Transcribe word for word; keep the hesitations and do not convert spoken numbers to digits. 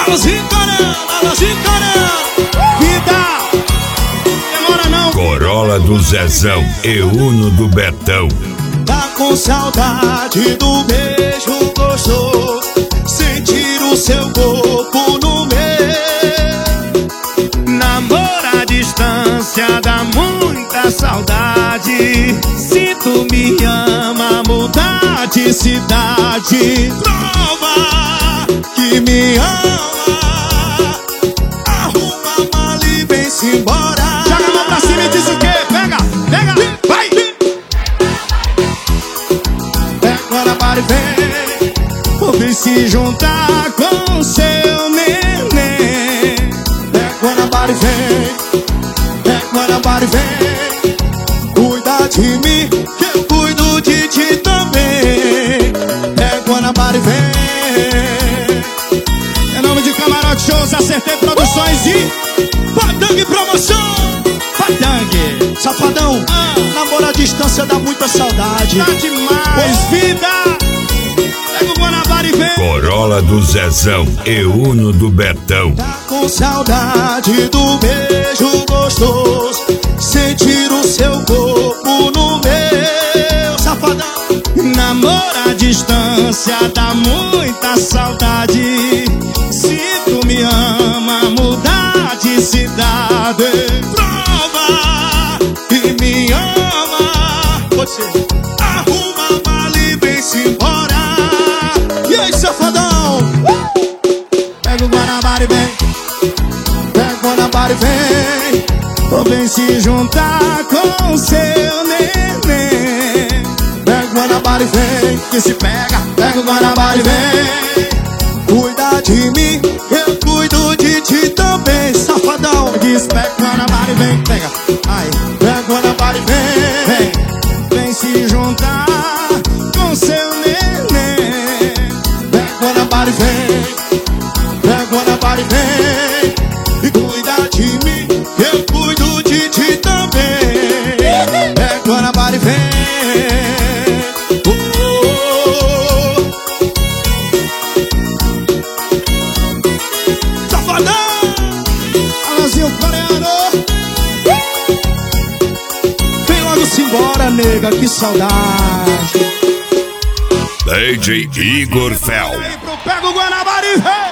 Alôzinho Coreano, alôzinho Coreano. Vida, demora não. Corolla do Zezão e Uno do Betão. Tá com saudade do beijo gostoso, sentir o seu corpo no meu. Namoro à distância dá muita saudade. Se tu me ama, mudar de cidade. Prova que me ama. Arruma a mala e vem-se embora. Joga a mão pra cima e diz o quê? Pega, pega, vai! Agora para e vem, vem se juntar com seu neném. Agora para e vem, agora para e vem, cuida de mim, que eu cuido de ti também. Agora para e vem. É nome de Camarote Shows, Acertei Produções e Padang Promoção. Padang, safadão, ah. Namoro à distância dá muita saudade. Tá demais. Pois vida, pega o Guanabara e vem. Corolla do Zezão e Uno do Betão. Tá com saudade do beijo gostoso, sentir o seu corpo no meu. Safadão, namoro à distância dá muita saudade. Se tu me ama, mudar de cidade. Prova que me ama. Pode ser. Arruma a mala e vem-se embora. E aí, safadão? Pega o Guanabara e vem. Pega o Guanabara e vem. Ou vem se juntar com seu neném. Pega o Guanabara e vem. Que se pega. Pega o Guanabara e vem. Cuida de mim, eu cuido de ti também. Safadão, diz pega o Guanabara e vem. Pega, ai, pega o Guanabara e vem. Vem, vem se juntar com seu neném. Pega o Guanabara e vem. Pega o Guanabara e vem. E cuida de mim, eu cuido de ti também. Pega o Guanabara e vem. Simbora, nega, que saudade. D J Igor Fel. Pega o Guanabara e vem.